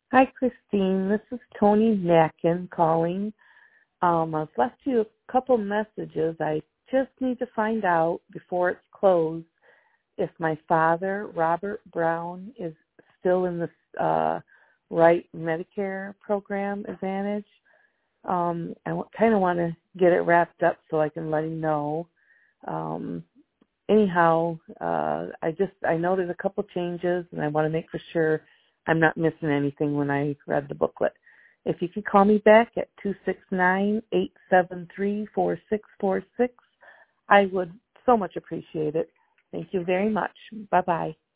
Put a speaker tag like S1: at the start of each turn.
S1: Hi, Christine. This is Tony Mackin calling. I've left you a couple messages. I just need to find out before it's closed if my father, Robert Brown, is still in the right Medicare program Advantage. I kind of want to get it wrapped up so I can let him know. Anyhow, I noted a couple changes, and I want to make for sure I'm not missing anything when I read the booklet. If you could call me back at 269-873-4646, I would so much appreciate it. Thank you very much. Bye-bye.